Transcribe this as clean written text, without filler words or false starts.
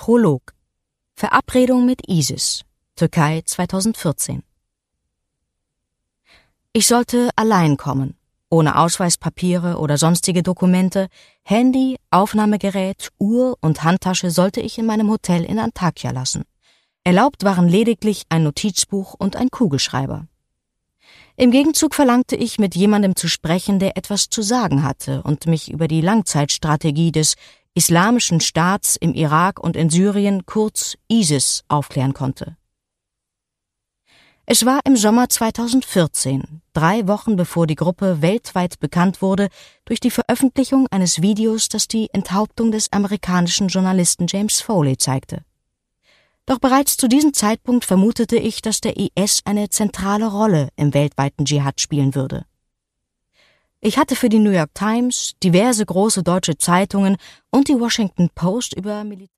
Prolog. Verabredung mit ISIS. Türkei 2014. Ich sollte allein kommen, ohne Ausweispapiere oder sonstige Dokumente. Handy, Aufnahmegerät, Uhr und Handtasche sollte ich in meinem Hotel in Antakya lassen. Erlaubt waren lediglich ein Notizbuch und ein Kugelschreiber. Im Gegenzug verlangte ich, mit jemandem zu sprechen, der etwas zu sagen hatte und mich über die Langzeitstrategie des Islamischen Staats im Irak und in Syrien, kurz ISIS, aufklären konnte. Es war im Sommer 2014, 3 Wochen bevor die Gruppe weltweit bekannt wurde durch die Veröffentlichung eines Videos, das die Enthauptung des amerikanischen Journalisten James Foley zeigte. Doch bereits zu diesem Zeitpunkt vermutete ich, dass der IS eine zentrale Rolle im weltweiten Dschihad spielen würde. Ich hatte für die New York Times, diverse große deutsche Zeitungen und die Washington Post über